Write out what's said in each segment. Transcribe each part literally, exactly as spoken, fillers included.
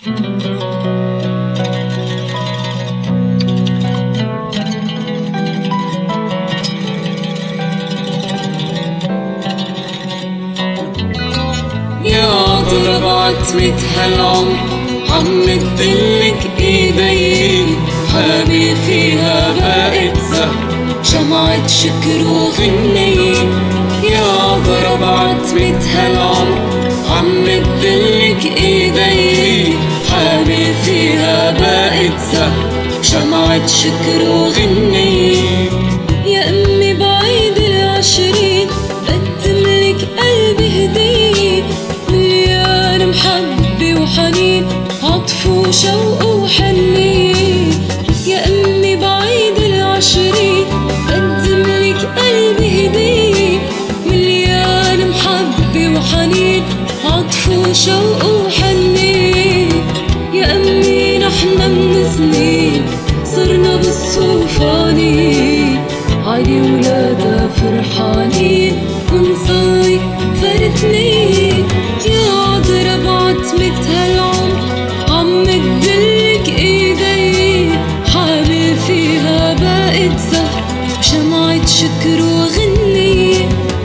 يا عطر بعتمة هالعمر عم تدلك ايدي، حامي فيها بقت زهر شمعة شكر وغنية. يا عطر بعتمة هالعمر عم تدلك ايدي، حامي فيها بقت زهر شمعة شكر وغنية. يا امي بعيد العشرين بقدملك قلبي هدية، مليان محبة وحنين عطف وشوق وحنية. يا امي بعيد العشرين بقدملك قلبي هدية، مليان محبة وحنين عطف وشوق وحنية. يا امي نحنا من سنين صرنا بالصوفاني، علي ولادا فرحانين ونصلي فرتنين. يا عذرا بعتمة هالعمر عم تدلك ايدي، حامل فيها بقت زهر شمعة شكر وغنية.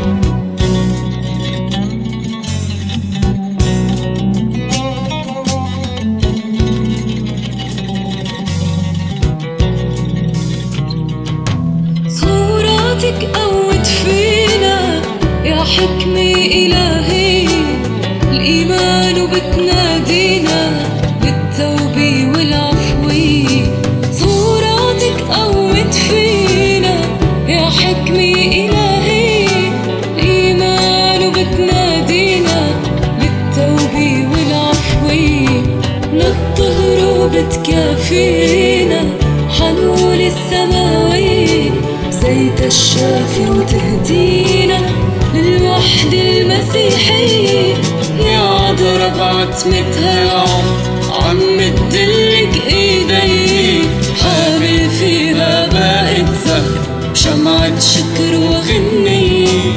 صوراتك قوت فينا يا حكمة إلهي، الإيمان بتنادينا بالتوبة والعفوية. صوراتك قوت فينا يا حكمة إلهي، الإيمان بتنادينا بالتوبة والعفوية. من الطهر وبتكافينا حنون السماوية، زيت الشافي وتهدينا للوحدة المسيحية. يا عذرا بعتمة هالعمر عم تدلك ايدي، حامل فيها بقت زهر شمعة شكر وغنية.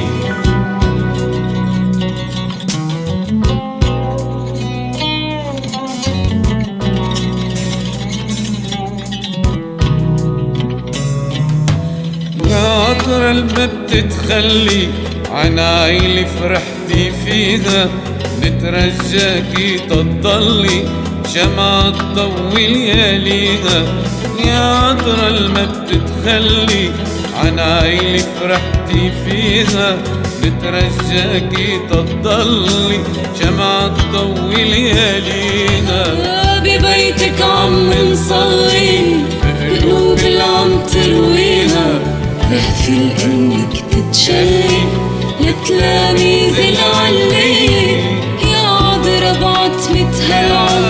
يا عطر الما بتتخلي عن عيلي فرحتي فيها، نترجاكي تضلي شمعة تضوي لياليها. يا عطر الما بتتخلي عن عيلي فرحتي فيها، نترجاكي تضلي شمعة تضوي لياليها. ببيتك عم نصلي بقلوب اللي عم ترويها، نحفل انك تتجلي لتلاميذ العلية. يا عذرا بعتمة هالعمر